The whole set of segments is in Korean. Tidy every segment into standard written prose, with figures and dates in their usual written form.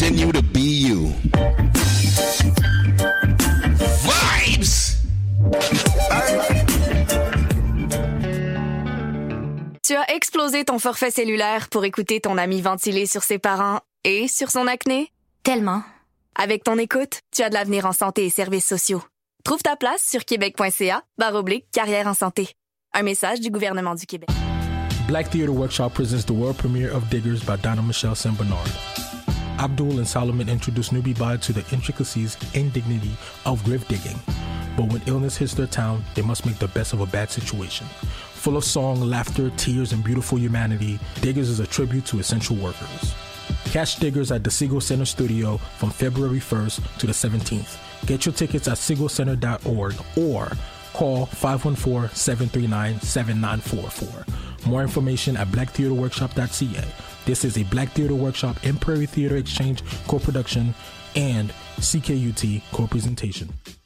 continue to be you. Vibes! Tu as explosé ton forfait cellulaire pour écouter ton ami ventiler sur ses parents et sur son acné? Tellement. Avec ton écoute, tu as de l'avenir en santé et services sociaux. Trouve ta place sur québec.ca/carrière en santé. Un message du gouvernement du Québec. Black Theatre Workshop presents the world premiere of Diggers by Donna Michelle St. Bernard. Abdul and Solomon introduce newbie Bud to the intricacies and dignity of grave digging. But when illness hits their town, they must make the best of a bad situation. Full of song, laughter, tears, and beautiful humanity, Diggers is a tribute to essential workers. Catch Diggers at the Siegel Center Studio from February 1st to the 17th. Get your tickets at siegelcenter.org or call 514-739-7944. More information at blacktheatreworkshop.ca. This is a Black Theatre Workshop and Prairie Theatre Exchange co-production and CKUT co-presentation.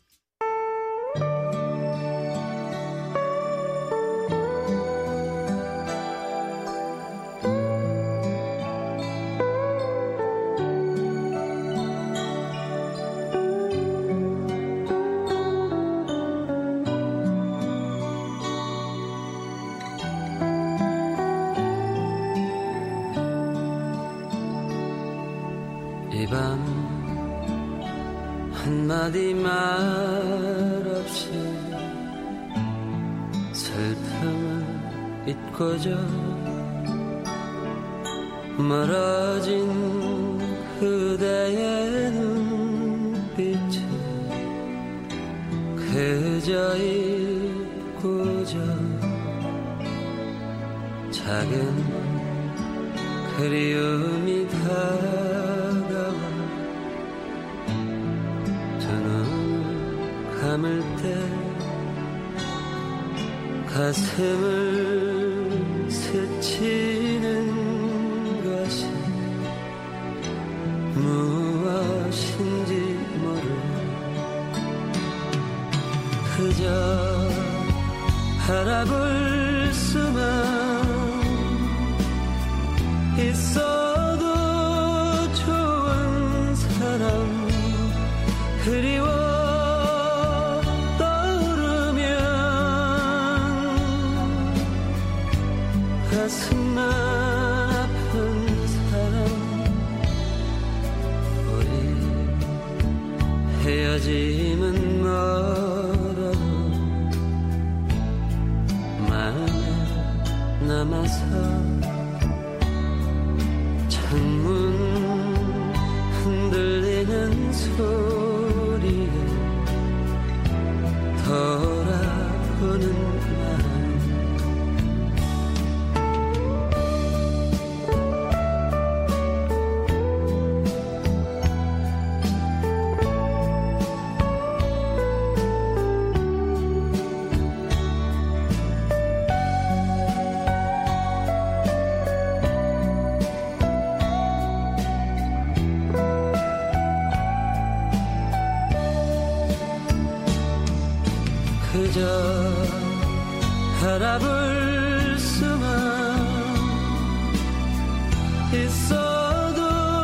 이 밤 한마디 말 없이 슬픔을 잊고져 멀어진 그대의 눈빛에 그저 잊고져 작은 그리움이 다가와 두 눈을 감을 때 가슴을 스치는 것이 무엇인지 모르 그저 바라볼 수만 있어도 좋은 사람 그리워 떠오르면 가슴만 아픈 사람 우리 헤어짐은 멀어도 마음에 남아서 창문 흔들리는 소리에 돌아보는 마음 그저 바라볼 수만 있어도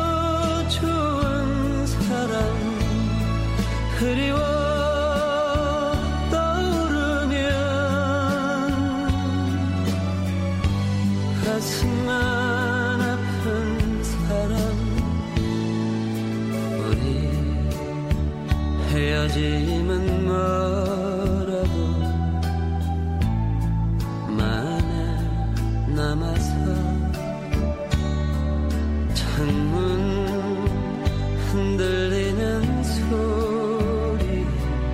좋은 사람 그리워 떠오르면 가슴만 아픈 사람 우리 헤어짐은 남아서 창문 흔들리는 소리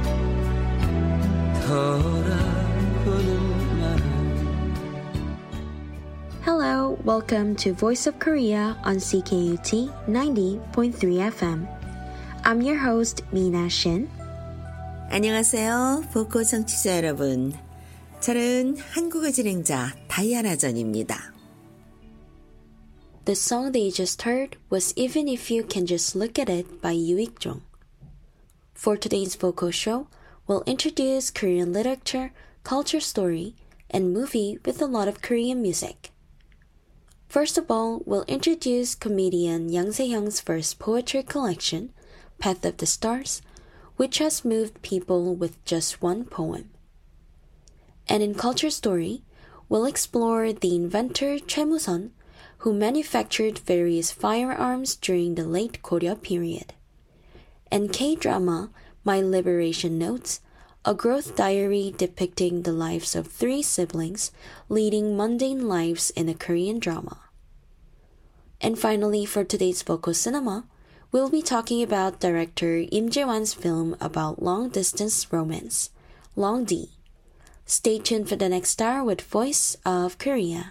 돌아보는 말 Hello, welcome to Voice of Korea on CKUT 90.3 FM. I'm your host, Mina Shin. 안녕하세요, 보코 청취자 여러분. 저는 한국어 진행자 다이아나 전입니다. The song that you just heard was Even If You Can Just Look at It by Yoo Ik-jong. For today's vocal show, we'll introduce Korean literature, culture story, and movie with a lot of Korean music. First of all, we'll introduce comedian Yang Se-hyung's first poetry collection, Path of the Stars, which has moved people with just one poem. And in Culture Story, we'll explore the inventor Choi Moo-sun, who manufactured various firearms during the late Goryeo period. And K-drama, My Liberation Notes, a growth diary depicting the lives of 3 siblings leading mundane lives in a Korean drama. And finally, for today's Vocal Cinema, we'll be talking about director Im Jae-won's film about long-distance romance, Long D. Stay tuned for the next hour with Voice of Korea.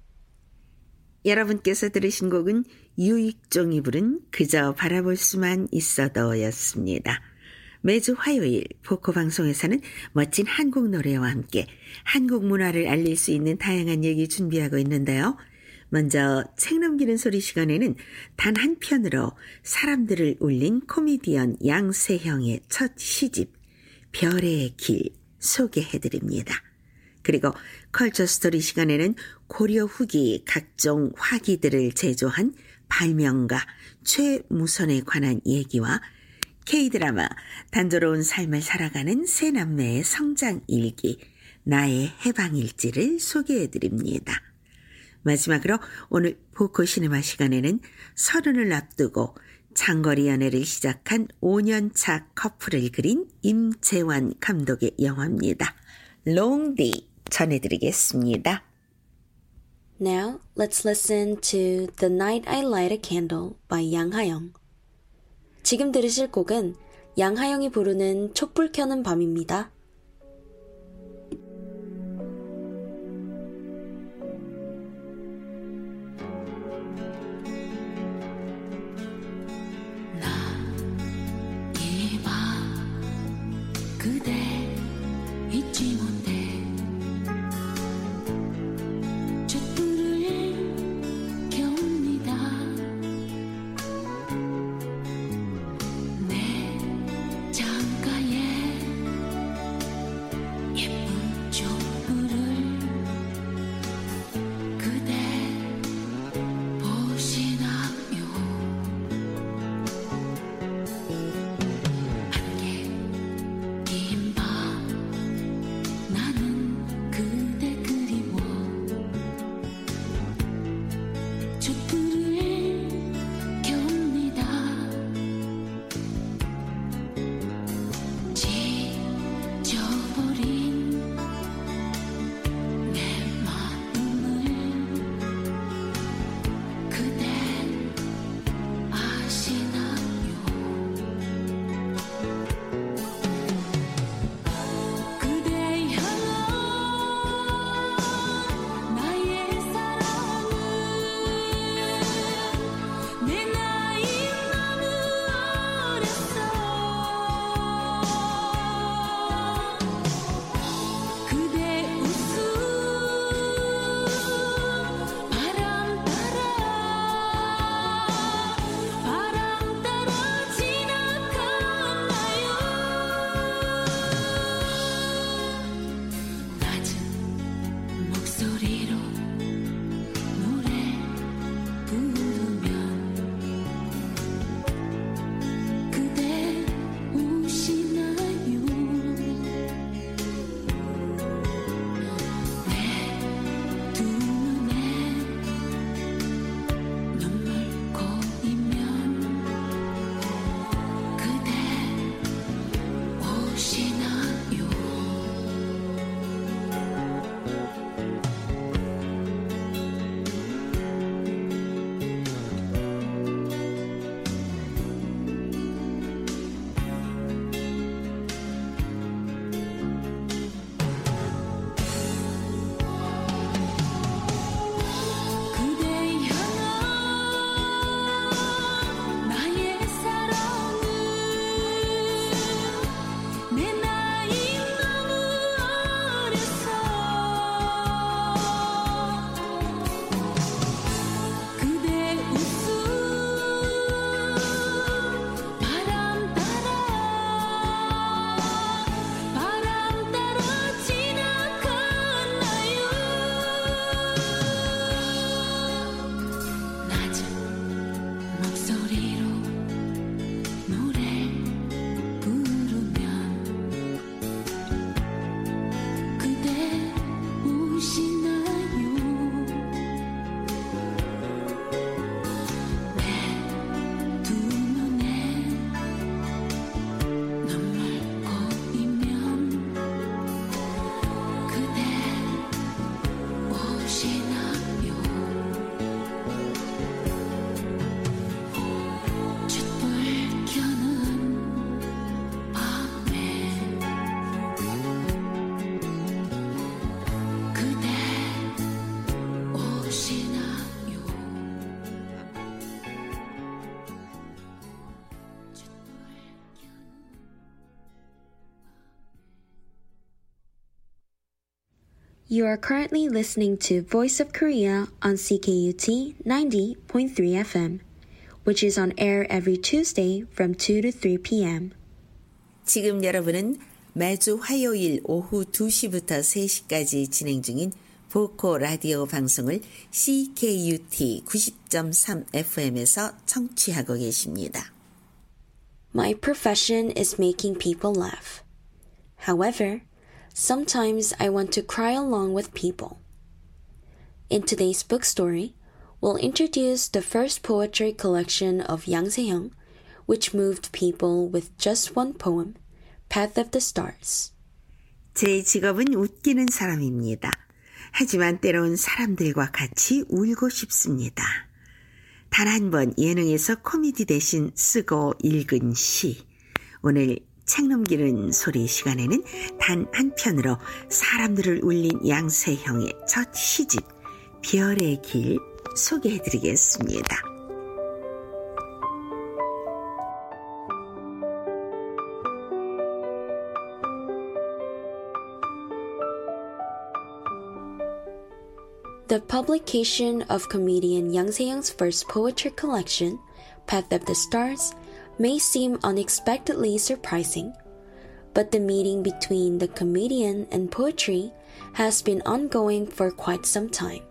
여러분께서 들으신 곡은 유익종이 부른 그저 바라볼 수만 있어도 였습니다. 매주 화요일 보코 방송에서는 멋진 한국 노래와 함께 한국 문화를 알릴 수 있는 다양한 얘기 준비하고 있는데요. 먼저 책 넘기는 소리 시간에는 단 한 편으로 사람들을 울린 코미디언 양세형의 첫 시집 별의 길 소개해드립니다. 그리고 컬처 스토리 시간에는 고려 후기 각종 화기들을 제조한 발명가 최무선에 관한 얘기와 K-드라마 단조로운 삶을 살아가는 세 남매의 성장 일기 나의 해방일지를 소개해드립니다. 마지막으로 오늘 보코 시네마 시간에는 30을 앞두고 장거리 연애를 시작한 5년차 커플을 그린 임재환 감독의 영화입니다. Long D 전해드리겠습니다. Now, let's listen to The Night I Light a Candle by 양하영. 지금 들으실 곡은 양하영이 부르는 촛불 켜는 밤입니다. 그대 잊지 못해 촛불을 켭니다. 내 창가에 You are currently listening to Voice of Korea on CKUT 90.3 FM, which is on air every Tuesday from 2 to 3 p.m. 지금 여러분은 매주 화요일 오후 2시부터 3시까지 진행 중인 보코 라디오 방송을 CKUT 90.3 FM에서 청취하고 계십니다. My profession is making people laugh. However, sometimes I want to cry along with people. In today's book story, we'll introduce the first poetry collection of Yang Se-hyung, which moved people with just one poem, Path of the Stars. 제 직업은 웃기는 사람입니다. 하지만 때론 사람들과 같이 울고 싶습니다. 단 한 번 예능에서 코미디 대신 쓰고 읽은 시. 오늘 책 넘기는 소리 시간에는 단 한 편으로 사람들을 울린 양세형의 첫 시집 별의 길 소개해드리겠습니다. The publication of comedian Yang Se-hyung's first poetry collection, Path of the Stars, may seem unexpectedly surprising, but the meeting between the comedian and poetry has been ongoing for quite some time.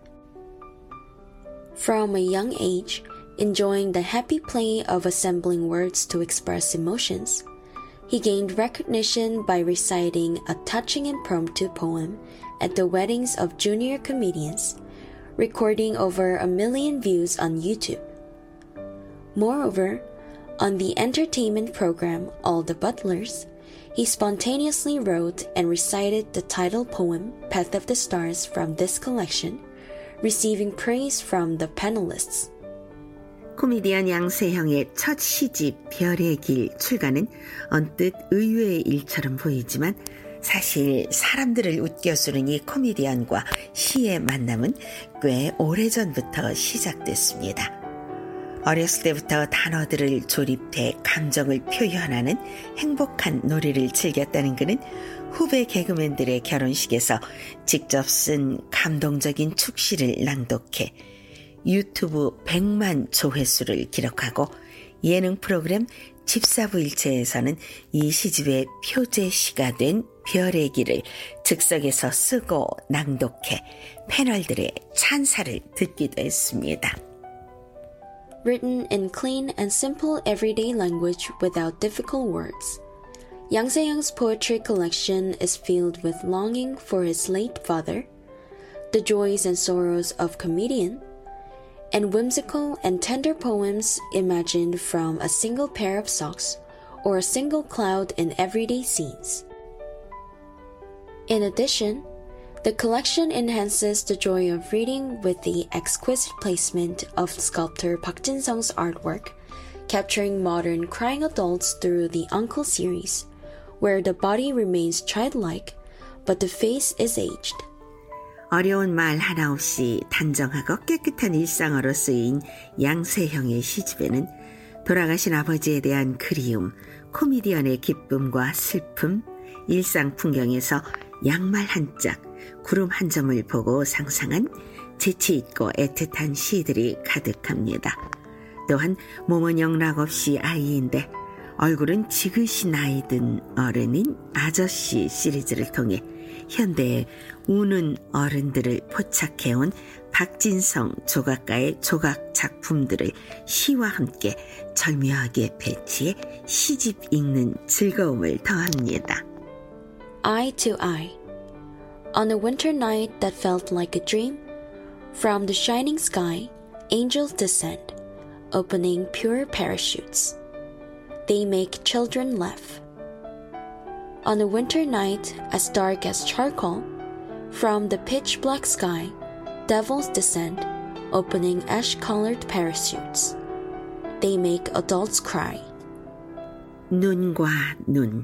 From a young age, enjoying the happy play of assembling words to express emotions, he gained recognition by reciting a touching impromptu poem at the weddings of junior comedians, recording over 1 million views on YouTube. Moreover, on the entertainment program All the Butlers, he spontaneously wrote and recited the title poem Path of the Stars from this collection, receiving praise from the panelists. 코미디언 양세형의 첫 시집 별의 길 출간은 언뜻 의외의 일처럼 보이지만 사실 사람들을 웃겨주는 이 코미디언과 시의 만남은 꽤 오래전부터 시작됐습니다. 어렸을 때부터 단어들을 조립해 감정을 표현하는 행복한 놀이를 즐겼다는 그는 후배 개그맨들의 결혼식에서 직접 쓴 감동적인 축시를 낭독해 유튜브 100만 조회수를 기록하고 예능 프로그램 집사부일체에서는 이 시집의 표제시가 된 별의 길을 즉석에서 쓰고 낭독해 패널들의 찬사를 듣기도 했습니다. Written in clean and simple everyday language without difficult words, Yang Se-hyung's poetry collection is filled with longing for his late father, the joys and sorrows of comedian, and whimsical and tender poems imagined from a single pair of socks or a single cloud in everyday scenes. In addition, the collection enhances the joy of reading with the exquisite placement of sculptor Park Jin-sung's artwork, capturing modern crying adults through the Uncle series, where the body remains childlike, but the face is aged. 어려운 말 하나 없이 단정하고 깨끗한 일상어로 쓰인 양세형의 시집에는 돌아가신 아버지에 대한 그리움, 코미디언의 기쁨과 슬픔, 일상 풍경에서 양말 한 짝, 구름 한 점을 보고 상상한 재치있고 애틋한 시들이 가득합니다. 또한 몸은 영락없이 아이인데 얼굴은 지그시 나이 든 어른인 아저씨 시리즈를 통해 현대의 우는 어른들을 포착해온 박진성 조각가의 조각 작품들을 시와 함께 절묘하게 배치해 시집 읽는 즐거움을 더합니다. Eye to Eye. On a winter night that felt like a dream, from the shining sky, angels descend, opening pure parachutes. They make children laugh. On a winter night as dark as charcoal, from the pitch-black sky, devils descend, opening ash-colored parachutes. They make adults cry. 눈과 눈.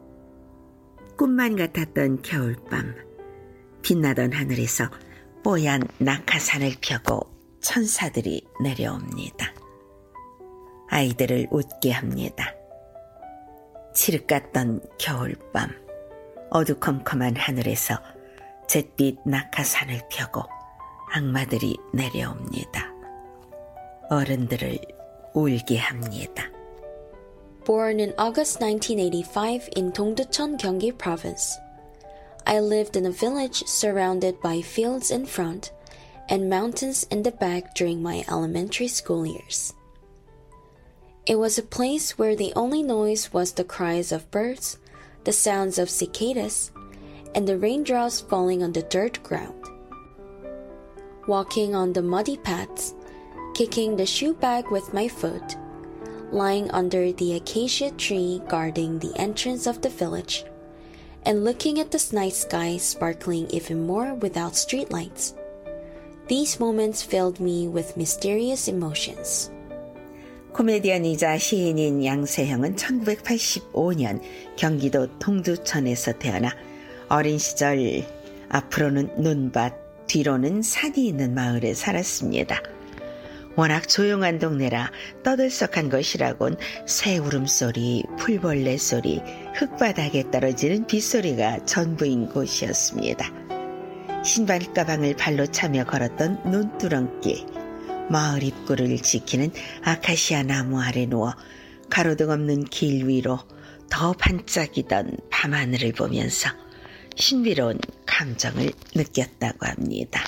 꿈만 같았던 겨울밤. 빛나던 하늘에서 뽀얀 낙하산을 펴고 천사들이 내려옵니다. 아이들을 웃게 합니다. 칠흑 같던 겨울밤, 어두컴컴한 하늘에서 잿빛 낙하산을 펴고 악마들이 내려옵니다. 어른들을 울게 합니다. Born in August 1985 in Dongducheon, Gyeonggi Province, I lived in a village surrounded by fields in front and mountains in the back during my elementary school years. It was a place where the only noise was the cries of birds, the sounds of cicadas, and the raindrops falling on the dirt ground. Walking on the muddy paths, kicking the shoe bag with my foot, lying under the acacia tree guarding the entrance of the village, and looking at the night sky sparkling even more without streetlights. These moments filled me with mysterious emotions. 코미디언이자 시인인 양세형은 1985년 경기도 동두천에서 태어나 어린 시절 앞으로는 눈밭, 뒤로는 산이 있는 마을에 살았습니다. 워낙 조용한 동네라 떠들썩한 것이라곤 새 울음소리, 풀벌레 소리, 흙바닥에 떨어지는 빗소리가 전부인 곳이었습니다. 신발가방을 발로 차며 걸었던 논두렁길, 마을 입구를 지키는 아카시아 나무 아래 누워 가로등 없는 길 위로 더 반짝이던 밤하늘을 보면서 신비로운 감정을 느꼈다고 합니다.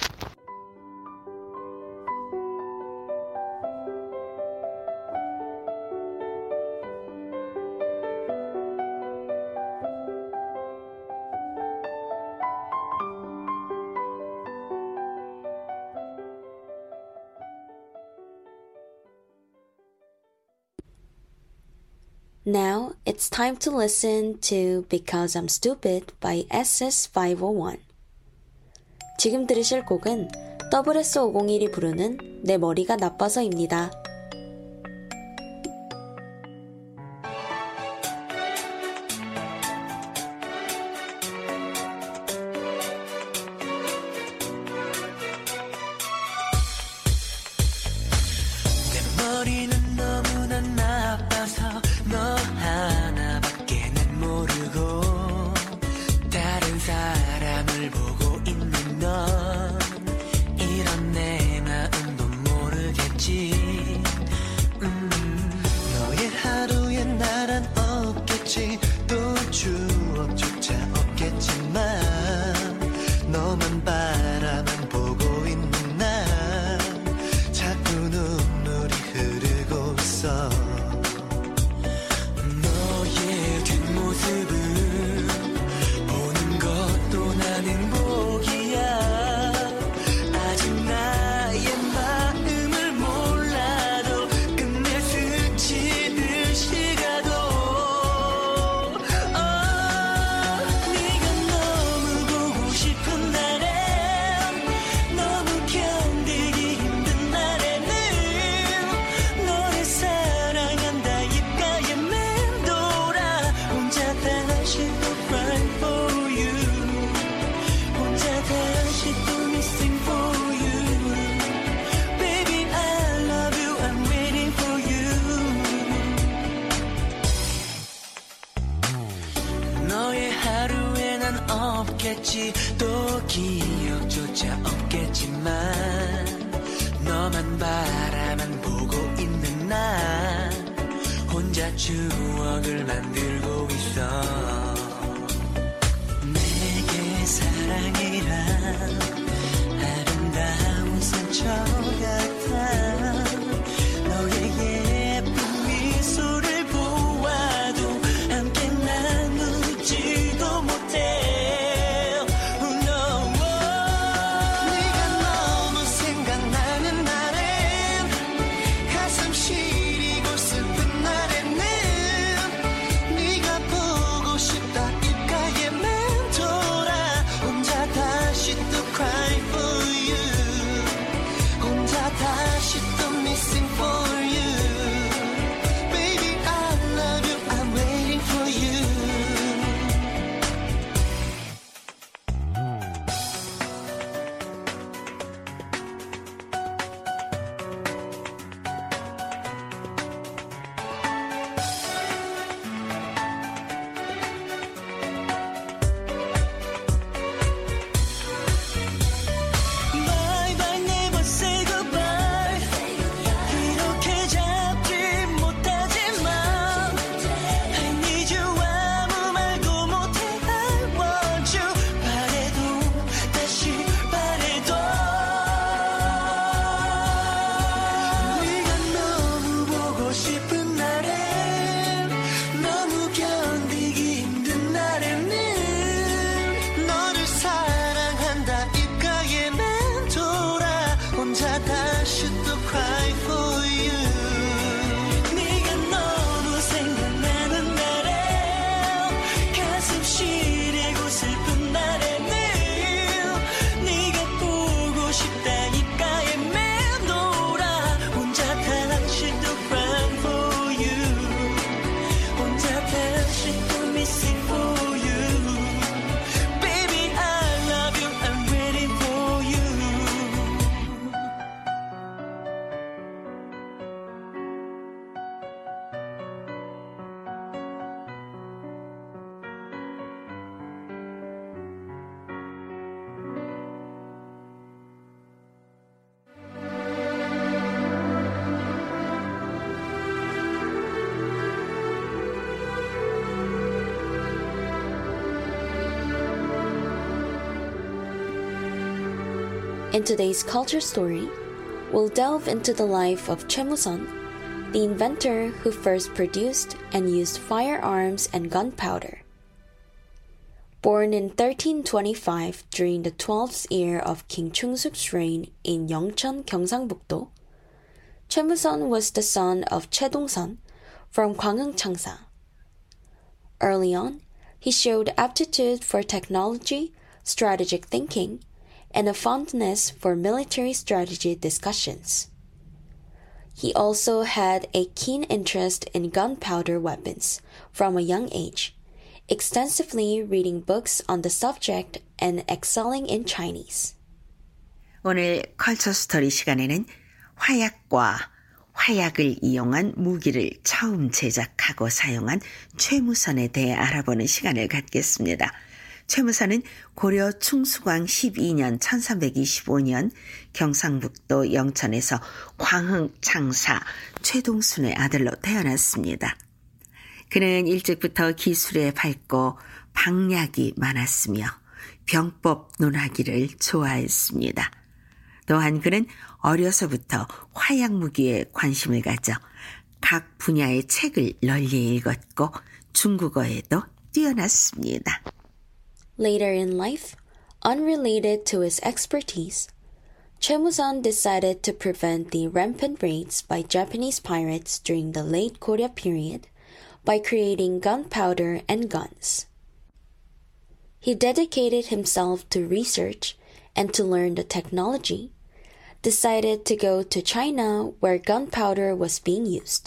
Now it's time to listen to Because I'm Stupid by SS501. 지금 들으실 곡은 WS501이 부르는 내 머리가 나빠서입니다. 머리는 너무나 나빠서 너 하나밖에는 모르고 다른 사람을 보고 있는 넌 이런 내 마음도 모르겠지. 너의 하루에 나란 없겠지. 또 추억조차 없겠지만 너만 바라만 보고 있는 난 자꾸 눈물이 흐르고 있어. 너의 뒷모습을 보는 것도 난 행복이야. 아직 나의 마음을 몰라도 끝내 스치듯이 가도 네가 너무 보고 싶은 날엔 너무 견디기 힘든 날에는 너를 사랑한다 입가에 맴돌아 혼자 다시 또 cry for you. 혼자 다시 또 missing for you. Baby I love you I'm waiting for you. 너의 하루에 난 없겠지. 또 기억조차 없겠지만 너만 바라만 보고 있는 나 혼자 추억을 만들고 있어. 내게 사랑이란 아름다운 상처 같아. 너의 예쁜 미소를 보아도 함께 나누지도 못해. 네가 너무 생각나는 날엔 가슴 시리고 슬픈 날에는 네가 보고 싶다 입가에 맴돌아 혼자 다시 또 cry for you. 혼자 In today's culture story, we'll delve into the life of Choi Moo-sun, the inventor who first produced and used firearms and gunpowder. Born in 1325 during the 12th year of King Chung-suk's reign in Yeongcheon, Gyeongsangbuk-do, Choi Moo-sun was the son of Choi Dong-sun from Gwangeung Changsa. Early on, he showed aptitude for technology, strategic thinking, and a fondness for military strategy discussions. He also had a keen interest in gunpowder weapons from a young age, extensively reading books on the subject and excelling in Chinese. 오늘 컬처 스토리 시간에는 화약과 화약을 이용한 무기를 처음 제작하고 사용한 최무선에 대해 알아보는 시간을 갖겠습니다. 최무선은 고려 충수광 12년 1325년 경상북도 영천에서 광흥 창사 최동순의 아들로 태어났습니다. 그는 일찍부터 기술에 밝고 방략이 많았으며 병법 논하기를 좋아했습니다. 또한 그는 어려서부터 화약 무기에 관심을 가져 각 분야의 책을 널리 읽었고 중국어에도 뛰어났습니다. Later in life, unrelated to his expertise, Choi Moo-sun decided to prevent the rampant raids by Japanese pirates during the late Goryeo period by creating gunpowder and guns. He dedicated himself to research and to learn the technology, decided to go to China where gunpowder was being used.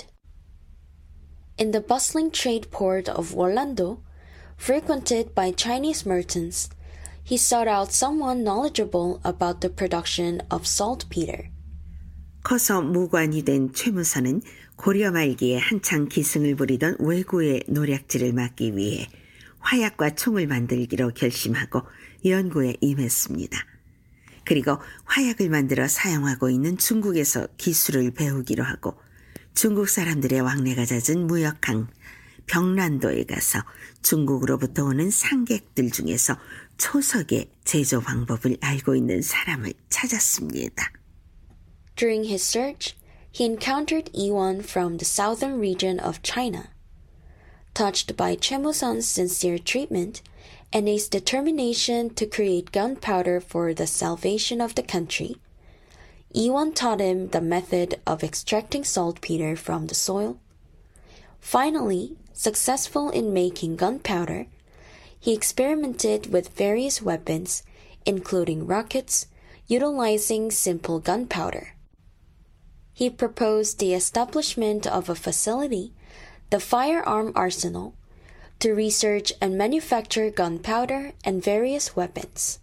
In the bustling trade port of Orlando, frequented by Chinese merchants, he sought out someone knowledgeable about the production of saltpeter. 커서 무관이 된 최무선은 고려 말기에 한창 기승을 부리던 왜구의 노략질을 막기 위해 화약과 총을 만들기로 결심하고 연구에 임했습니다. 그리고 화약을 만들어 사용하고 있는 중국에서 기술을 배우기로 하고 중국 사람들의 왕래가 잦은 무역항 병란도에 가서 중국으로부터 오는 상객들 중에서 초석의 제조 방법을 알고 있는 사람을 찾았습니다. During his search, he encountered Iwan from the southern region of China. Touched by Choi Moo-sun's sincere treatment and his determination to create gunpowder for the salvation of the country, Iwan taught him the method of extracting saltpeter from the soil. Finally, successful in making gunpowder, he experimented with various weapons, including rockets, utilizing simple gunpowder. He proposed the establishment of a facility, the Firearm Arsenal, to research and manufacture gunpowder and various weapons.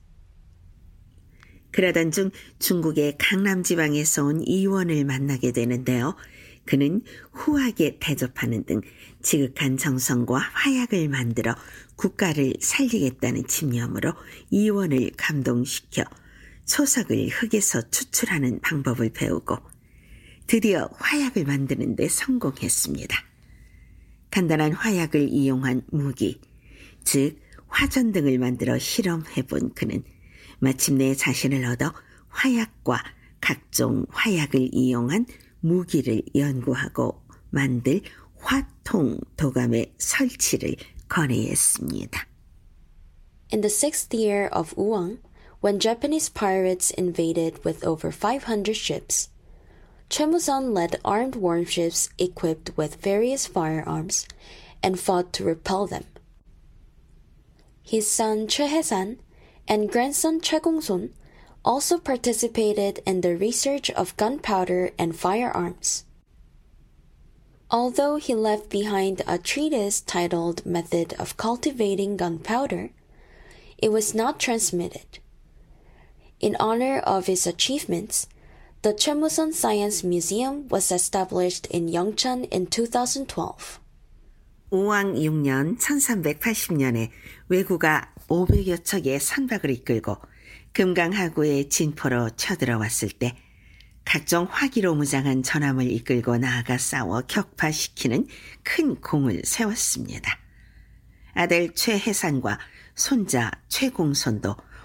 그러던 중 중국의 강남 지방에서 온 이원을 만나게 되는데요. 그는 후하게 대접하는 등 지극한 정성과 화약을 만들어 국가를 살리겠다는 집념으로 이원을 감동시켜 초석을 흙에서 추출하는 방법을 배우고 드디어 화약을 만드는 데 성공했습니다. 간단한 화약을 이용한 무기, 즉 화전 등을 만들어 실험해본 그는 마침내 자신을 얻어 화약과 각종 화약을 이용한 무기를 연구하고 만들 화통 도감의 설치를 건의했습니다. In the 6th year of Uwang, when Japanese pirates invaded with over 500 ships, Choi Moo-sun led armed warships equipped with various firearms and fought to repel them. His son Choi Hae-san and grandson Choi Gong-sun also participated in the research of gunpowder and firearms. Although he left behind a treatise titled Method of Cultivating Gunpowder, it was not transmitted. In honor of his achievements, the Choi Moo-sun Science Museum was established in Yeongcheon in 2012. 우왕 6년 1380년에 왜구가 500여 척의 선박을 이끌고 금강하구의 진포로 쳐들어왔을 때 각종 화기로 무장한 전함을 이끌고 나아가 싸워 격파시키는 큰 공을 세웠습니다. 아들 최해산과 손자 최공손도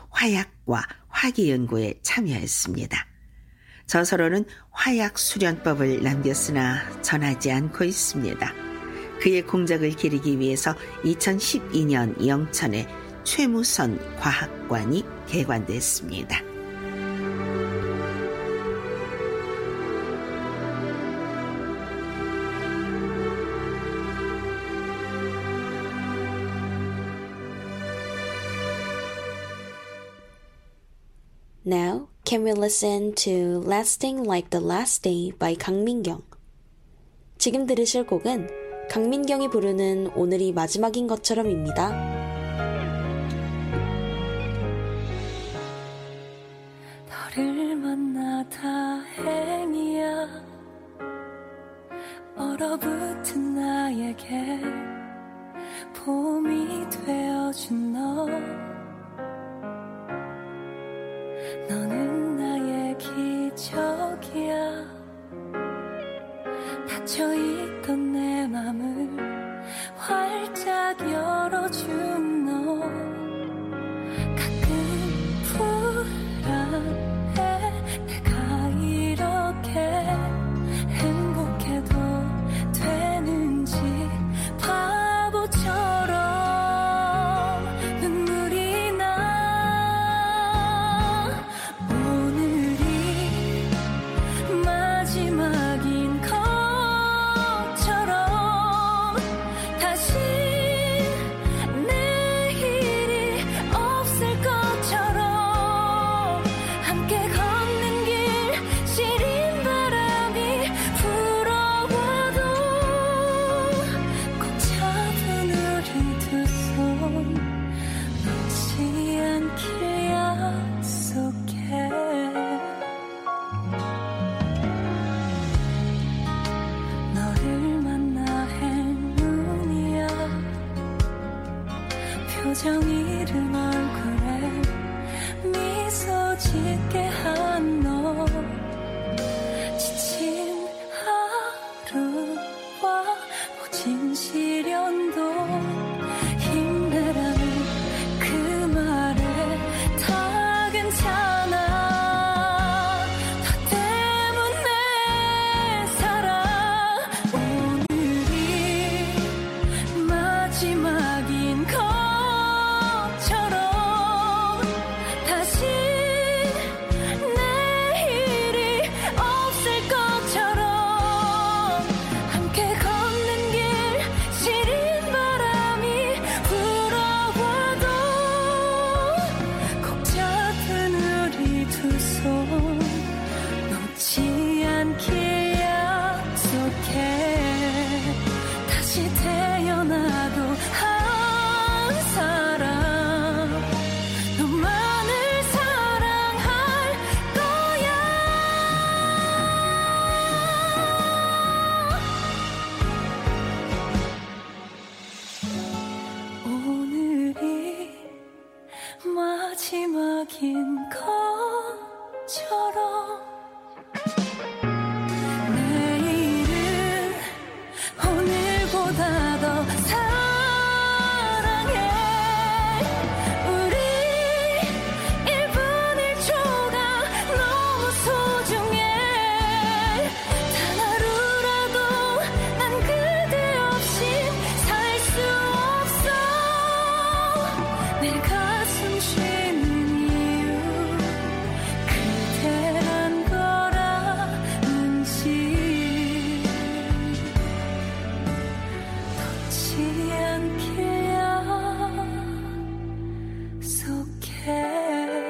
화약과 화기 연구에 참여했습니다. 저서로는 화약 수련법을 남겼으나 전하지 않고 있습니다. 그의 공적을 기리기 위해서 2012년 영천에 최무선 과학관이 개관됐습니다. Now, can we listen to Lasting Like the Last Day by 강민경? 지금 들으실 곡은 강민경이 부르는 오늘이 마지막인 것처럼입니다. 너를 만나 다행이야. 얼어붙은 나에게 봄이 되어준 너. 너는 나의 기적이야. 닫혀있던 내 맘을 활짝 열어준 너. 가끔 불안해. 내가 이렇게 행복해도 되는지 바보처럼 눈물이 나. 오늘이 마지막인 것처럼 다시 내일이 없을 것처럼 함께 걷는 길 시린 바람이 불어와도 꼭 잡은 우리 두 손 놓지 않길 약속해. 너를 만나 행운이야. 표정 잃은 얼굴에 미소 짓게 한 너. 지친 하루와 모진 시련도 힘내라는 그 말에 다 괜찮아. 너 때문에 살아. 오늘이 마지막인 것처럼 다시 내일이 없을 것처럼 함께 걷는 길 시린 바람이 불어와도 꼭 잡은 우리 두 손 놓지 않길 약속해. 다시 태어나도 한 사람 너만을 사랑할 거야. 오늘이 마지막인 것처럼 내일은 오늘보다 더 사랑해. 우리 1분 1초가 너무 소중해. 단 하루라도 난 그대 없이 살 수 없어. 내 가슴 쉬는 이유 그대란 거라는지 놓지 않길 약속해.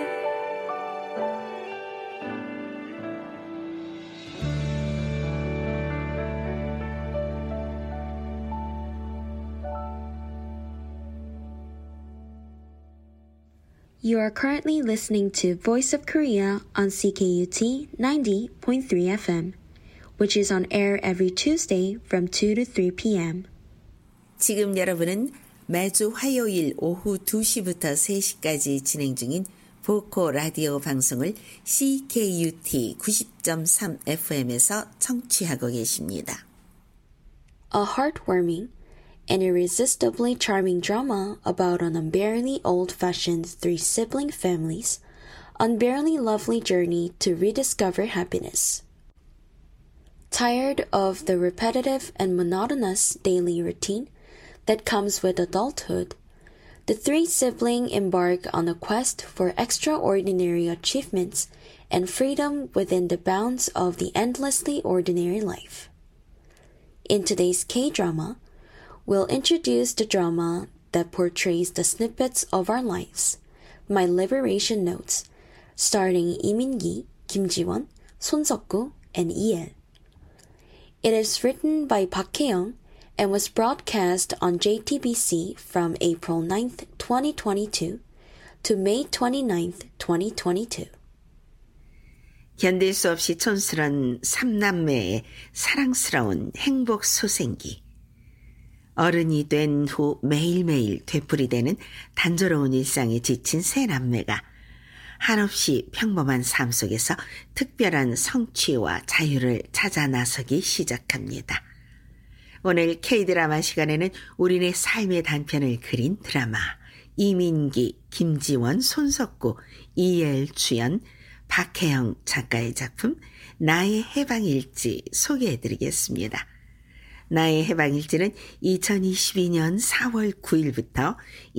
You are currently listening to Voice of Korea on CKUT 90.3 FM, which is on air every Tuesday from 2 to 3 p.m. 지금 여러분은 매주 화요일 오후 2시부터 3시까지 진행 중인 보코 라디오 방송을 CKUT 90.3 FM에서 청취하고 계십니다. A heartwarming an irresistibly charming drama about an unbearably old-fashioned three-sibling family's unbearably lovely journey to rediscover happiness. Tired of the repetitive and monotonous daily routine that comes with adulthood, the three siblings embark on a quest for extraordinary achievements and freedom within the bounds of the endlessly ordinary life. In today's K-drama, we'll introduce the drama that portrays the snippets of our lives, My Liberation Notes, starring Lee Min-gi, Kim Ji-won, Son Seok-gu, and Lee-el. It is written by Park Hae-young and was broadcast on JTBC from April 9th, 2022 to May 29th, 2022. 견딜 수 없이 촌스런 삼남매의 사랑스러운 행복 소생기. 어른이 된 후 매일매일 되풀이되는 단조로운 일상에 지친 세 남매가 한없이 평범한 삶 속에서 특별한 성취와 자유를 찾아 나서기 시작합니다. 오늘 K-드라마 시간에는 우리네 삶의 단편을 그린 드라마 이민기, 김지원, 손석구, 이엘 주연, 박혜영 작가의 작품 나의 해방일지 소개해드리겠습니다. 나의 해방일지는 2022년 4월 9일부터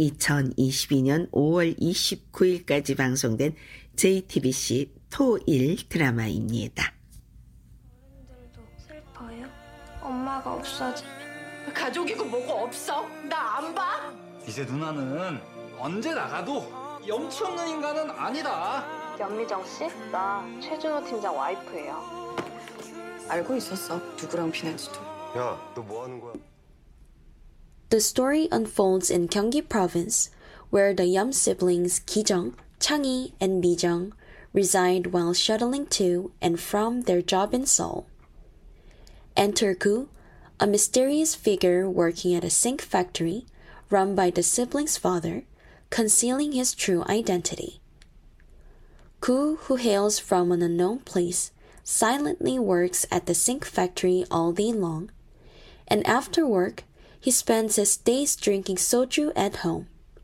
2022년 5월 29일까지 방송된 JTBC 토일 드라마입니다. 어른들도 슬퍼요? 엄마가 없어지면 가족이고 뭐고 없어. 나 안 봐. 이제 누나는 언제 나가도 염치 없는 인간은 아니다. 연미정 씨? 나 최준호 팀장 와이프예요. 알고 있었어. 누구랑 피난지도. 야, 너 뭐 하는 거야? The story unfolds in Gyeonggi Province, where the Yum siblings Ki-jung, Chang-hee, and Mi-jung reside while shuttling to and from their job in Seoul. Enter Gu, a mysterious figure working at a sink factory run by the siblings' father, concealing his true identity. Gu, who hails from an unknown place, silently works at the sink factory all day long, and after work, he spends his days drinking soju at home.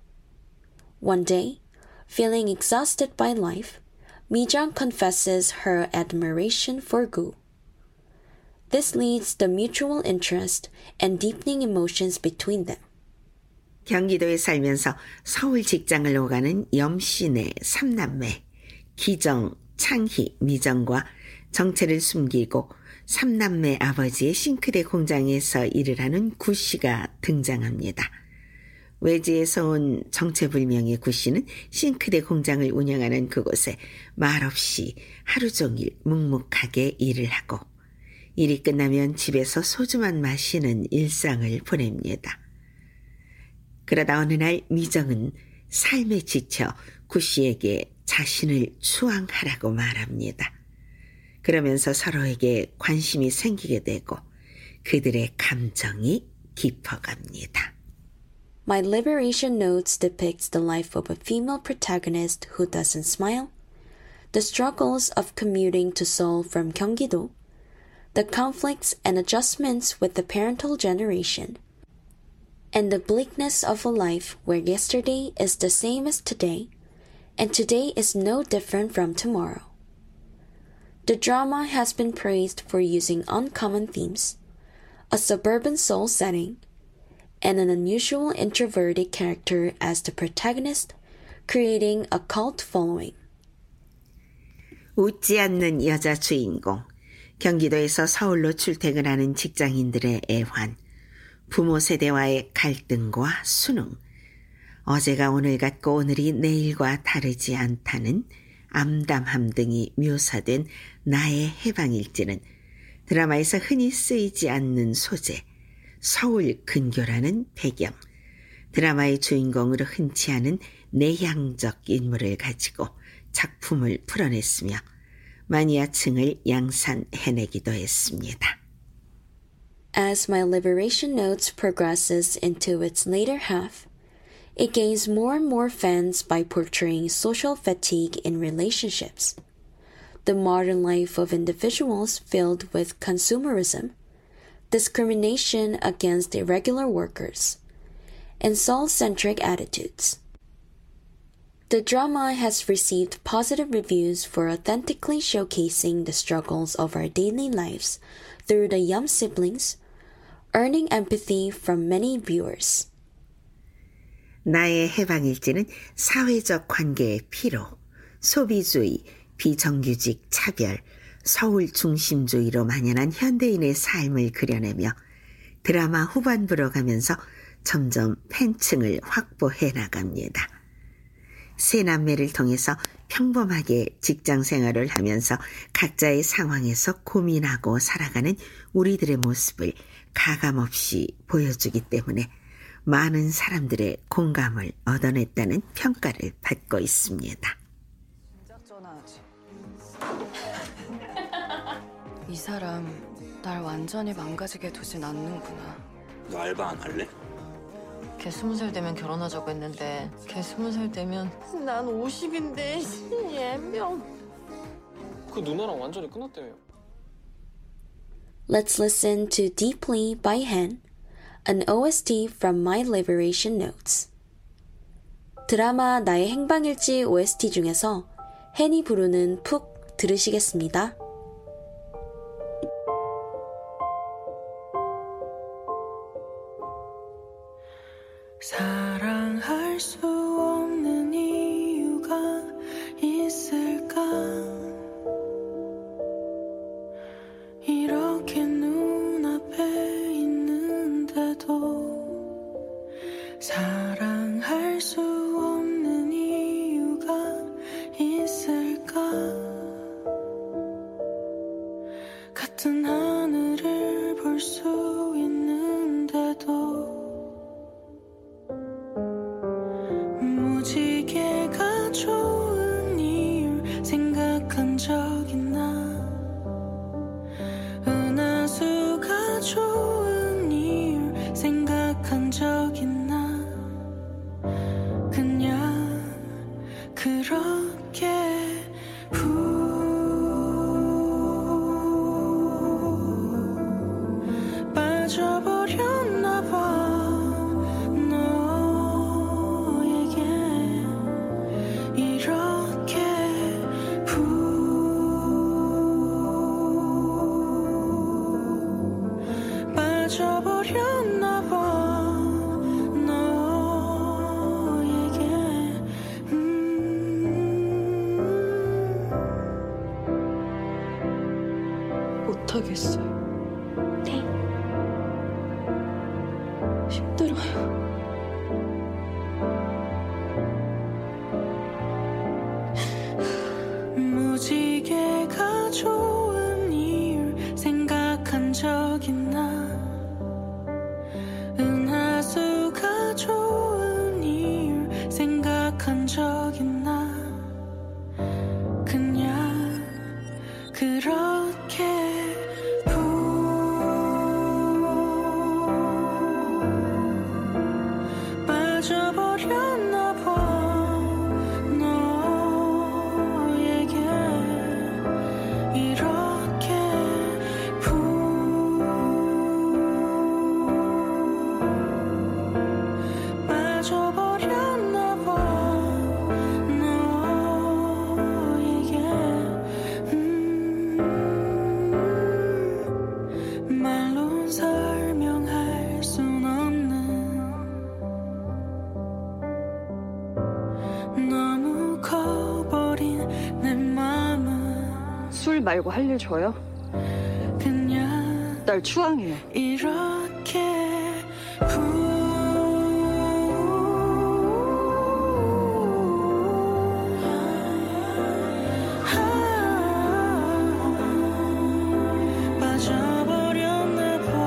One day, feeling exhausted by life, Mi-jung confesses her admiration for Gu. This leads to mutual interest and deepening emotions between them. 경기도에 살면서 서울 직장을 오가는 염씨네 삼남매 기정, 창희, 미정과 정체를 숨기고 삼남매 아버지의 싱크대 공장에서 일을 하는 구씨가 등장합니다. 외지에서 온 정체불명의 구씨는 싱크대 공장을 운영하는 그곳에 말없이 하루 종일 묵묵하게 일을 하고 일이 끝나면 집에서 소주만 마시는 일상을 보냅니다. 그러다 어느 날 미정은 삶에 지쳐 구씨에게 자신을 추앙하라고 말합니다. 그러면서 서로에게 관심이 생기게 되고 그들의 감정이 깊어갑니다. My Liberation Notes depicts the life of a female protagonist who doesn't smile, the struggles of commuting to Seoul from Gyeonggi-do, the conflicts and adjustments with the parental generation, and the bleakness of a life where yesterday is the same as today, and today is no different from tomorrow. The drama has been praised for using uncommon themes, a suburban Seoul setting, and an unusual introverted character as the protagonist, creating a cult following. 웃지 않는 여자 주인공, 경기도에서 서울로 출퇴근하는 직장인들의 애환, 부모 세대와의 갈등과 수능, 어제가 오늘 같고 오늘이 내일과 다르지 않다는 암담함 등이 묘사된 나의 해방일지는 드라마에서 흔히 쓰이지 않는 소재, 서울 근교라는 배경, 드라마의 주인공으로 흔치 않은 내향적 인물을 가지고 작품을 풀어냈으며 마니아층을 양산해내기도 했습니다. As My Liberation Notes progresses into its later half, it gains more and more fans by portraying social fatigue in relationships, the modern life of individuals filled with consumerism, discrimination against irregular workers, and soul-centric attitudes. The drama has received positive reviews for authentically showcasing the struggles of our daily lives through the Yum siblings, earning empathy from many viewers. 나의 해방일지는 사회적 관계의 피로, 소비주의, 비정규직 차별, 서울 중심주의로 만연한 현대인의 삶을 그려내며 드라마 후반부로 가면서 점점 팬층을 확보해 나갑니다. 세 남매를 통해서 평범하게 직장 생활을 하면서 각자의 상황에서 고민하고 살아가는 우리들의 모습을 가감없이 보여주기 때문에 많은 사람들의 공감을 얻어냈다는 평가를 받고 있습니다. 진작 전화하지. 이 사람 날 완전히 망가지게 두진 않는구나. 너 알바 안 할래? 걔 20살 되면 결혼하자고 했는데 걔 20살 되면 난 50인데 예명. 그 누나랑 완전히 끝났대요. Let's listen to Deeply by Hen, an OST from My Liberation Notes. 드라마 나의 행방일지 OST 중에서 헨이 부르는 푹 들으시겠습니다. 사랑할 수 없는 이유가 있을까? 이렇게 눈앞에 있는데도 사랑할 수 없는 이유가 있을까? 같은 하늘을 볼 수 있는데도 무지개가 좋은 이유 생각한 적 있나? 은하수가 좋은 이유 생각한 적 있나? 그냥 그렇게 빠져버렸나 봐. 빠져버렸나 봐 너에게 못하겠어요. 네. 힘들어요. 무지개가 좋은 이유 생각한 적 있나? 은하수가 좋은 이유 생각한 적 있나? 그냥 그렇게 빠져버렸나 봐 너에게 이렇게 빠져버렸나 봐 너에게 말로 설명할 순 없는 너무 커버린 내 맘은 술 말고 할 일 줘요? 그냥 날 추앙해요. 이렇게 빠져버렸나 봐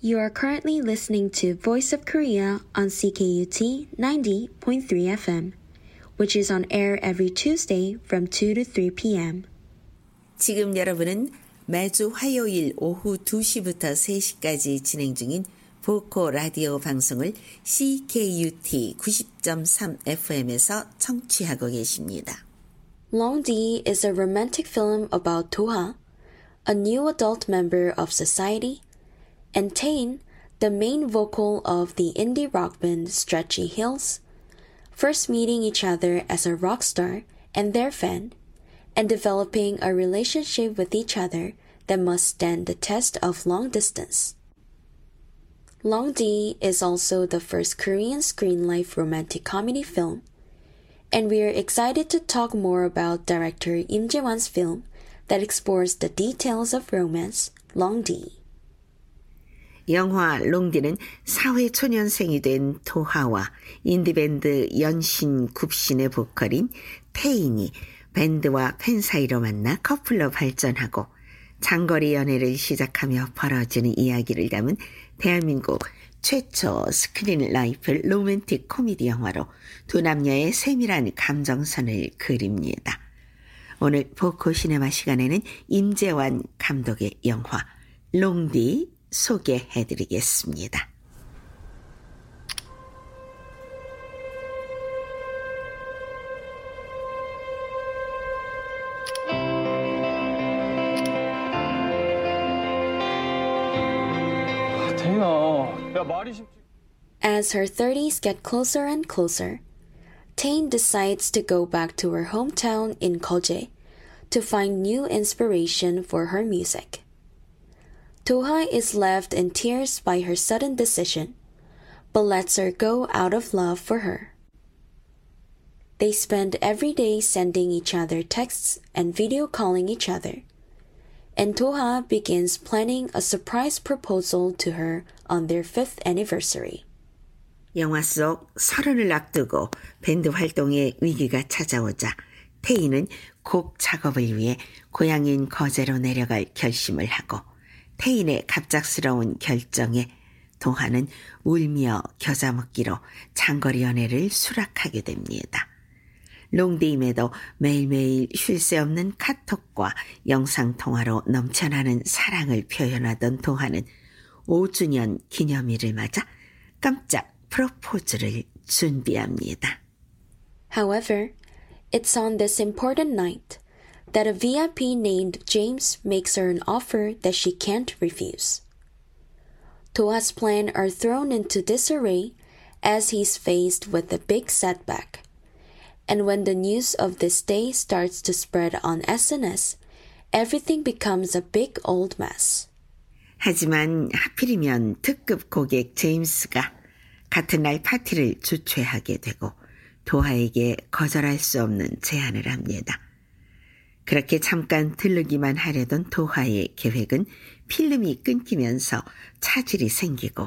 You are currently listening to Voice of Korea on CKUT 90.3 FM, which is on air every Tuesday from 2 to 3 p.m. 지금 여러분은 매주 화요일 오후 2시부터 3시까지 진행 중인 보코 라디오 방송을 CKUT 90.3 FM에서 청취하고 계십니다. Long D is a romantic film about Toha, a new adult member of society, and Tae, the main vocal of the indie rock band Stretchy Hills, first meeting each other as a rock star and their fan, and developing a relationship with each other that must stand the test of long distance. Long D is also the first Korean screen life romantic comedy film, and we are excited to talk more about director Im Jae-won's film that explores the details of romance, Long D. 영화 롱디는 사회초년생이 된 토하와 인디밴드 연신굽신의 보컬인 태인이 밴드와 팬 사이로 만나 커플로 발전하고 장거리 연애를 시작하며 벌어지는 이야기를 담은 대한민국 최초 스크린 라이프 로맨틱 코미디 영화로 두 남녀의 세밀한 감정선을 그립니다. 오늘 보코 시네마 시간에는 임재완 감독의 영화 롱디 소개해드리겠습니다. As her 30s get closer and closer, Tae decides to go back to her hometown in Koje to find new inspiration for her music. Toha is left in tears by her sudden decision, but lets her go out of love for her. They spend every day sending each other texts and video calling each other, and Toha begins planning a surprise proposal to her on their 5th anniversary. 영화 속 30을 앞두고 밴드 활동에 위기가 찾아오자 태희는 곡 작업을 위해 고향인 거제로 내려갈 결심을 하고 태인의 갑작스러운 결정에 도하는 울며 겨자 먹기로 장거리 연애를 수락하게 됩니다. 롱디임에도 매일매일 쉴 새 없는 카톡과 영상통화로 넘쳐나는 사랑을 표현하던 도하는 5주년 기념일을 맞아 깜짝 프로포즈를 준비합니다. However, it's on this important night that a VIP named James makes her an offer that she can't refuse. Toha's plans are thrown into disarray as he's faced with a big setback. And when the news of this day starts to spread on SNS, everything becomes a big old mess. 하지만 하필이면 특급 고객 제임스가 같은 날 파티를 주최하게 되고 도하에게 거절할 수 없는 제안을 합니다. 그렇게 잠깐 들르기만 하려던 도하의 계획은 필름이 끊기면서 차질이 생기고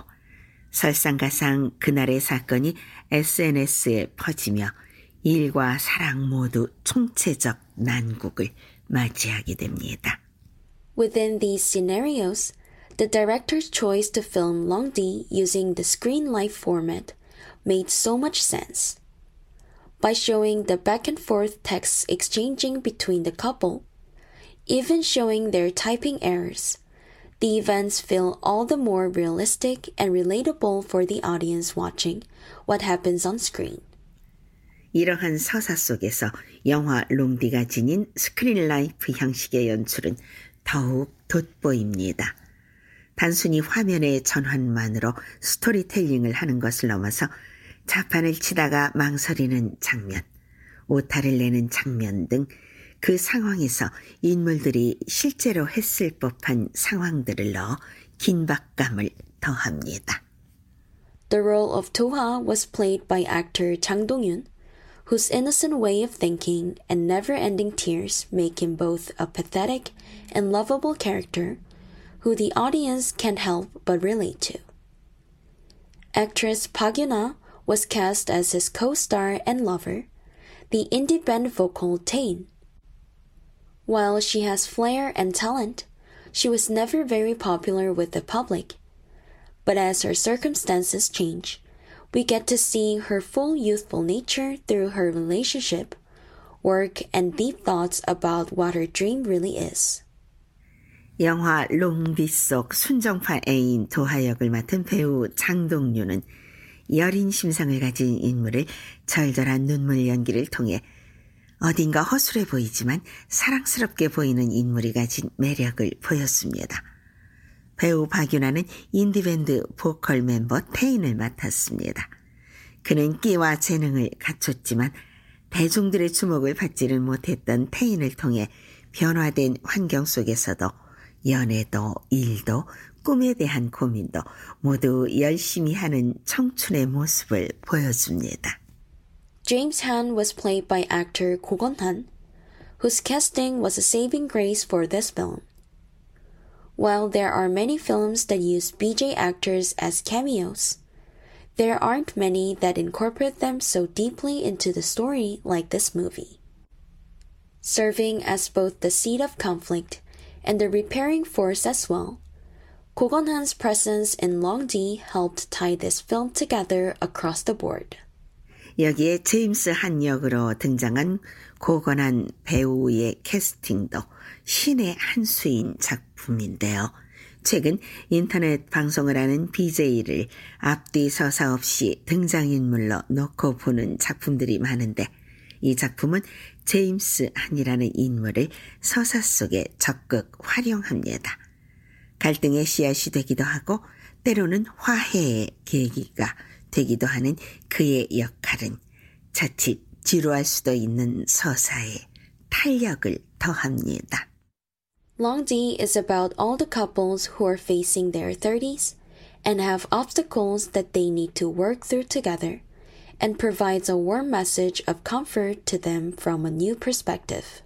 설상가상 그날의 사건이 SNS에 퍼지며 일과 사랑 모두 총체적 난국을 맞이하게 됩니다. Within these scenarios, the director's choice to film Long D using the screen life format made so much sense. By showing the back and forth texts exchanging between the couple, even showing their typing errors, the events feel all the more realistic and relatable for the audience watching what happens on screen. 이러한 서사 속에서 영화 롱디가 지닌 스크린 라이프 형식의 연출은 더욱 돋보입니다. 단순히 화면의 전환만으로 스토리텔링을 하는 것을 넘어서 자판을 치다가 망설이는 장면, 오타를 내는 장면 등 그 상황에서 인물들이 실제로 했을 법한 상황들을 넣어 긴박감을 더합니다. The role of Toha was played by actor Chang Dong-yoon, whose innocent way of thinking and never-ending tears make him both a pathetic and lovable character who the audience can't help but relate to. Actress Park Yuna was cast as his co-star and lover, the indie band vocal Tae. While she has flair and talent, she was never very popular with the public, But as her circumstances change, we get to see her full youthful nature through her relationship, work, and deep thoughts about what her dream really is. 영화 롱디 속 순정파 애인 도하 역을 맡은 배우 장동윤은 여린 심성을 가진 인물을 절절한 눈물 연기를 통해 어딘가 허술해 보이지만 사랑스럽게 보이는 인물이 가진 매력을 보였습니다. 배우 박윤아는 인디밴드 보컬 멤버 태인을 맡았습니다. 그는 끼와 재능을 갖췄지만 대중들의 주목을 받지는 못했던 태인을 통해 변화된 환경 속에서도 연애도 일도 꿈에 대한 고민도 모두 열심히 하는 청춘의 모습을 보여줍니다. James Han was played by actor Ko Gon-han, whose casting was a saving grace for this film. While there are many films that use BJ actors as cameos, there aren't many that incorporate them so deeply into the story like this movie. Serving as both the seat of conflict and the repairing force as well, Ko Gon-han's presence in Long D helped tie this film together across the board. 여기에 제임스 한 역으로 등장한 고건한 배우의 캐스팅도 신의 한 수인 작품인데요. 최근 인터넷 방송을 하는 BJ를 앞뒤 서사 없이 등장인물로 놓고 보는 작품들이 많은데 이 작품은 제임스 한이라는 인물을 서사 속에 적극 활용합니다. 갈등의 씨앗이 되기도 하고 때로는 화해의 계기가 되기도 하는 그의 역할은 자칫 지루할 수도 있는 서사에 탄력을 더합니다. Long D is about all the couples who are facing their 30s and have obstacles that they need to work through together, and provides a warm message of comfort to them from a new perspective.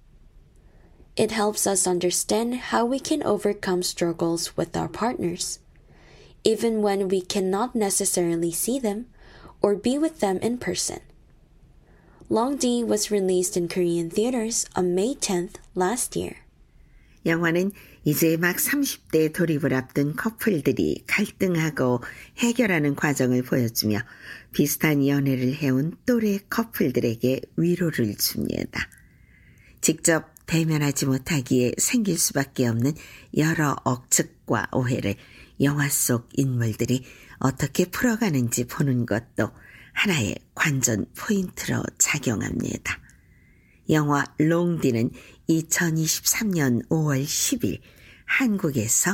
It helps us understand how we can overcome struggles with our partners, even when we cannot necessarily see them or be with them in person. Long D was released in Korean theaters on May 10th last year. 영화는 이제 막 30대 돌입을 앞둔 커플들이 갈등하고 해결하는 과정을 보여주며 비슷한 연애를 해온 또래 커플들에게 위로를 줍니다. 직접 대면하지 못하기에 생길 수밖에 없는 여러 억측과 오해를 영화 속 인물들이 어떻게 풀어가는지 보는 것도 하나의 관전 포인트로 작용합니다. 영화 롱디는 2023년 5월 10일 한국에서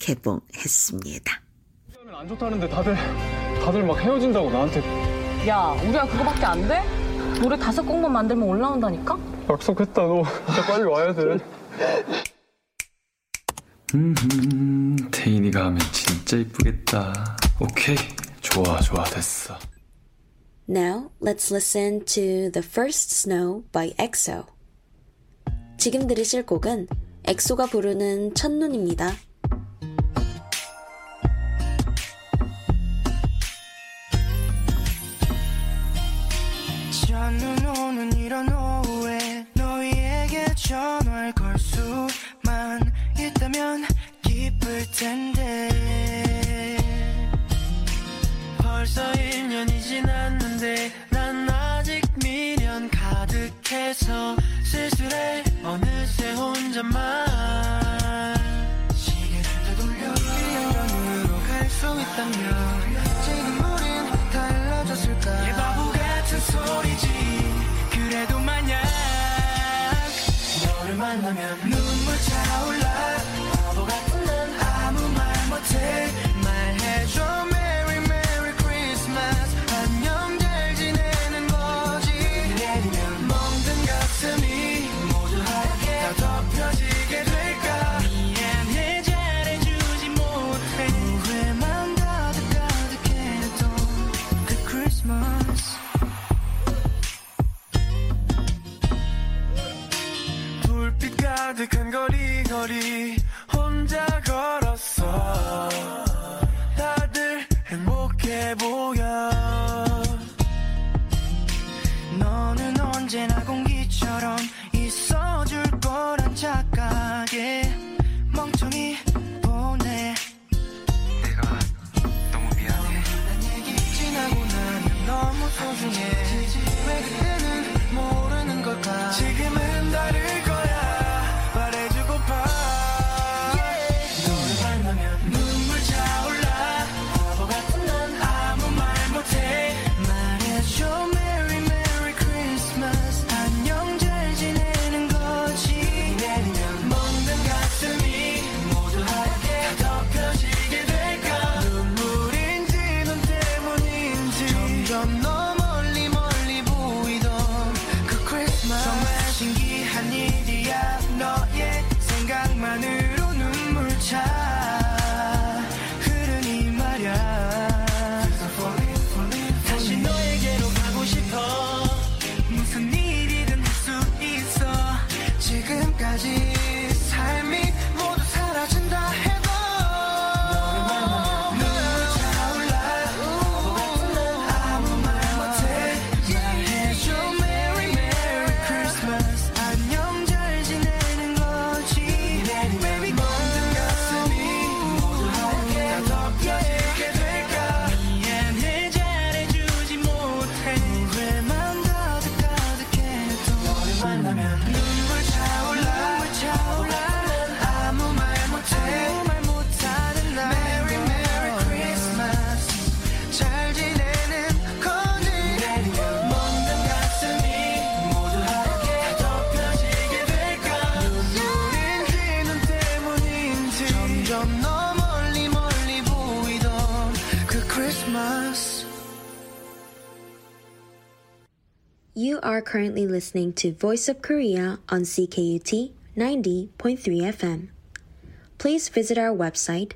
개봉했습니다. 안 좋다는데 다들 막 헤어진다고 나한테. 야, 우리가 그거밖에 안 돼? 노래 5곡만 만들면 올라온다니까? 약속했다. 너 진짜 빨리 와야 돼. 태인이가 하면 진짜 이쁘겠다. 오케이, 좋아 됐어. Now, let's listen to The First Snow by EXO. 지금 들으실 곡은 엑소가 부르는 첫눈입니다. 첫눈 오는 이런 오후에 너희에게 전화를 걸 수만 있다면 기쁠 텐데 벌써 1년이 지났는데 난 아직 미련 가득해서 쓸쓸해 어느새 혼자만 시계를 되돌려 1년 전으로 갈 수 있다면 지금 우린 달라졌을까 이 바보 같은 소리지 그래도 만약 너를 만나면 눈물 차올라 바보 같은 난 아무 말 못해 말해줘 가득한 거리 혼자 걸었어 다들 행복해 보여 너는 언제나 공기처럼 있어줄 거란 착각에 멍청이 보내 내가 나중에 왜 그때는 모르는 걸까 지금은 다를 거야 말해주고파 너를 만나면 눈물 차올라 바보 같은 난 아무 말 못해 말해줘 Merry Merry Christmas 안녕 잘 지내는 거지 내리면 먹는 가슴이 모두 하얗게 덮여지게 될까 눈물인지 눈 때문인지 점점 너 멀리 멀리 보이던 그 크리스마스 정말 신기한 일이야 너의 생각만으로 눈물 차 흐르니 말야 다시 너에게로 가고 싶어 무슨 일이든 할 수 있어 지금까지 삶이 모두 사라진다 해도 너를 만나면 눈물 차올라 바보 같은 난 아무 말 못해 말해줘 Merry Merry Christmas 안녕 잘 지내는 거지 Baby 모든 가슴이 모두 하얗게 덮여지게 될까 미안해 잘해주지 못해 후회만 가득해도 너를 만나면 눈물 차올라 난 아무 말 못하는 날 Merry Merry Christmas 잘 지내는 거니 먹는 가슴이 모두 하얗게 덮여지게 될까 눈물인지 눈 때문인지 점점 너 멀리 멀리 보이던 그 크리스마스 You are currently listening to Voice of Korea on CKUT 90.3 FM. Please visit our website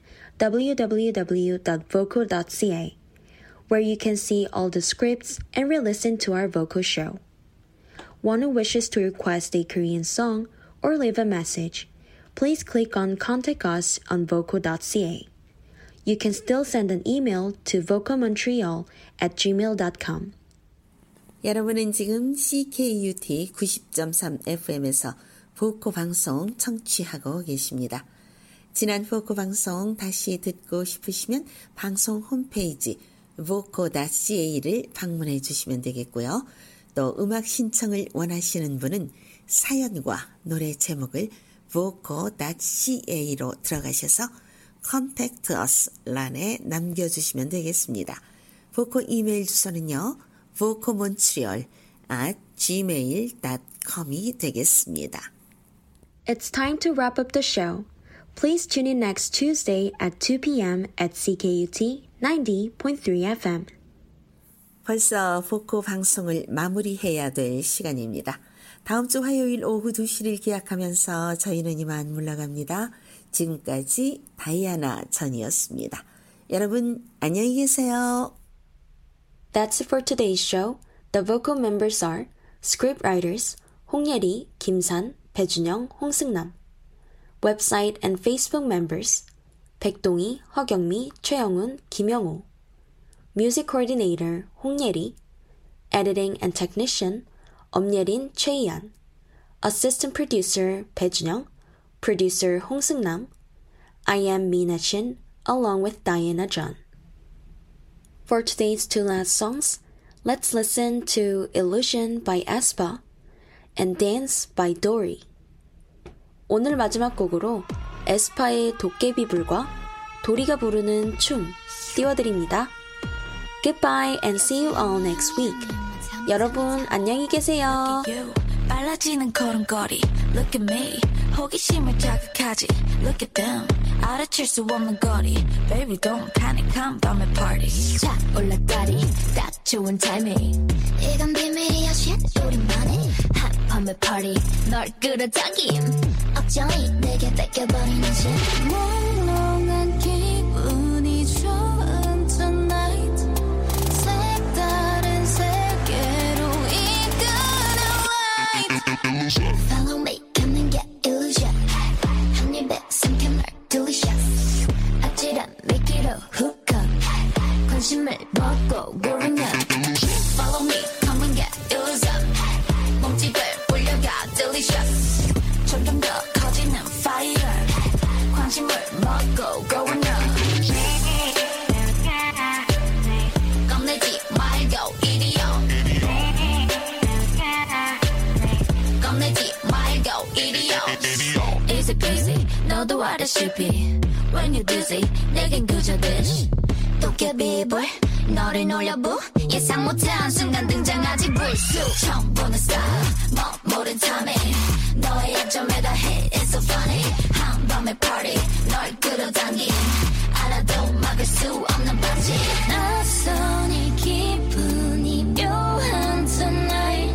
www.voco.ca, where you can see all the scripts and re-listen to our vocal show. One who wishes to request a Korean song or leave a message, please click on Contact Us on voco.ca. You can still send an email to vocomontreal@gmail.com. 여러분은 지금 CKUT 90.3 FM에서 보코 방송 청취하고 계십니다. 지난 보코 방송 다시 듣고 싶으시면 방송 홈페이지 voco.ca를 방문해 주시면 되겠고요. 또 음악 신청을 원하시는 분은 사연과 노래 제목을 voco.ca로 들어가셔서 Contact Us 란에 남겨주시면 되겠습니다. 보코 이메일 주소는요. vocomontreal@gmail.com이 되겠습니다. It's time to wrap up the show. Please tune in next Tuesday at 2 p.m. at CKUT 90.3 FM. 벌써 보코 방송을 마무리해야 될 시간입니다. 다음 주 화요일 오후 2시를 기약하면서 저희는 이만 물러갑니다. 지금까지 다이아나 전이었습니다. 여러분 안녕히 계세요. That's it for today's show. The vocal members are scriptwriters 홍예리, 김산, 배준영, 홍승남. Website and Facebook members 백동희, 허경미, 최영훈, 김영호. Music coordinator 홍예리. Editing and technician 엄예린, 최희안. Assistant producer 배준영. Producer 홍승남. I am Mina Chin along with Diana John. For today's two last songs, let's listen to Illusion by aespa and Dance by Dory. 오늘 마지막 곡으로 에스파의 도깨비불과 도리가 부르는 춤 띄워드립니다. Goodbye and see you all next week. 여러분 안녕히 계세요. 빨라지는 걸음걸이 Look at me 호기심을 자극하지 Look at them 알아챌 수 없는 거리 Baby don't panic I'm 밤의 party 자 올라다리 딱 좋은 타이밍 이건 비밀이야 shit 우리만의 밤의 party 널 끌어당김 억정이 내게 뺏겨버리는 shit 몽롱한 기분이 좋은 tonight 색다른 세계로 이끄는 light Follow me 걷는 게 illusion 한 입에 삼킨 널 delicious 아찔한 미끼로 hook up 관심을 먹고 고르면 Follow me 걷는 게 illusion 몸집을 올려가 delicious 점점 더 커지는 fire 관심을 먹고 going up 겁내지 말고 이리 온 이리 온 Easy peasy 너도 알다시피 When you're dizzy 내겐 그저 dish 도깨비불 너를 놀려부 예상 못한 순간 등장하지 불쑥 처음 보는 style 모른 탐에 너의 약점에 다 hit It's so funny 한밤의 party 널 끌어당긴 알아도 막을 수 없는 반지 낯선 이 기분이 묘한 tonight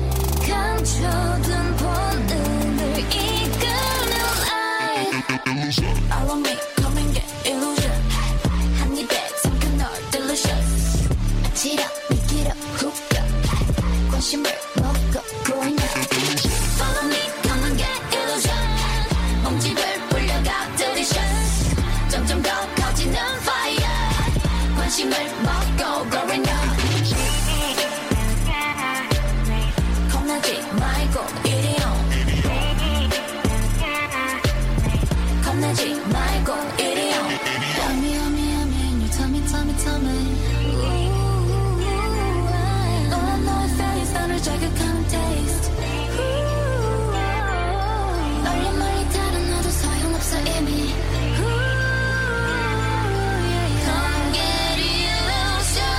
감춰둔 본능을 이끄는 light Follow me come and get illusion 한 입에 삼켜 널 delicious 아치라 미끼라 훅가 관심을 먹어 going now Follow me come and get illusion 몸집을 불려가 delicious 점점 더 커지는 fire 관심을 먹고 going now 겁나지 말고 이리 온 겁나지 말고 이리 온 Yummy yummy yummy you tell me All I know is that it's 너를 자극하는 taste 멀리 다른 너도 소용없어 이미 Come get illusion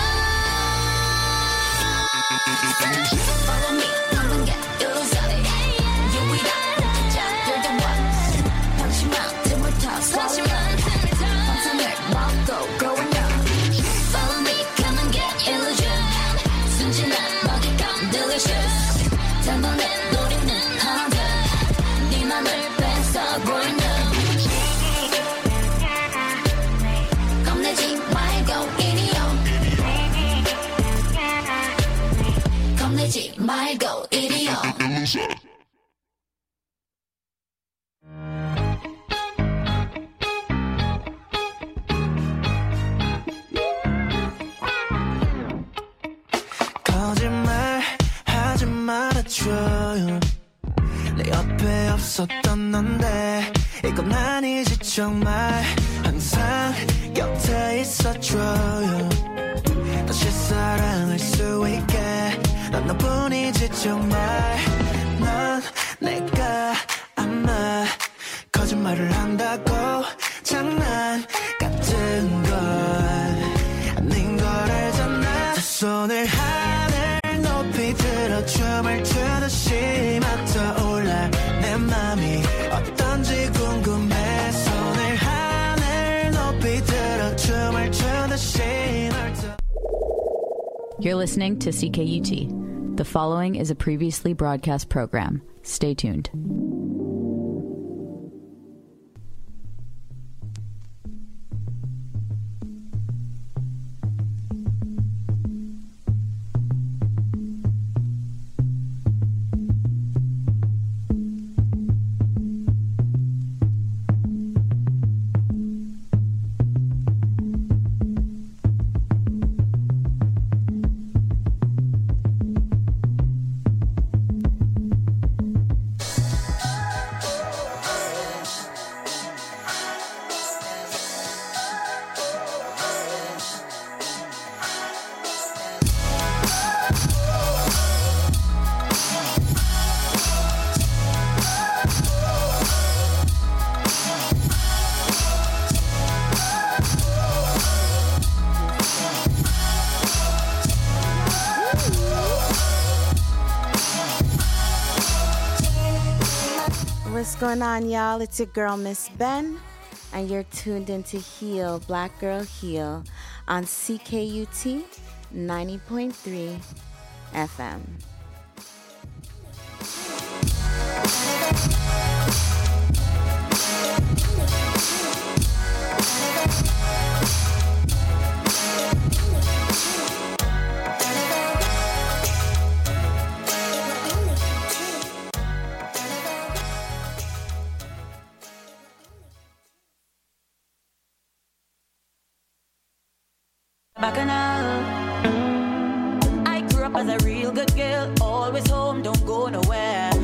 Follow me, come and get illusion 유일한 You're the one 방심한 틈을 타 환상을 먹고 growing up Follow me, come and get illusion 순진한 먹잇감 delicious 단번에 노리는 hunter 네 맘을 뺏어 going up 겁내지 말고 이리 온 겁내지 말고 이리 온 거짓말 하지 말아줘요 내 옆에 없었던 넌데 이건 아니지 정말 항상 곁에 있어줘요 다시 사랑할 수 있게 난 너뿐이지 정말 넌 내가 아마 거짓말을 한다고 장난 같은 걸 아닌 걸 알잖아 두 손을 하늘 높이 들어 춤을 추듯이 막 떠올라 내 맘이 어떤지 궁금해 손을 하늘 높이 들어 춤을 추듯이 널 You're listening to CKUT. The following is a previously broadcast program. Stay tuned. What's going on, y'all? It's your girl, Miss Ben, and you're tuned into Heal, Black Girl Heal, on CKUT 90.3 FM.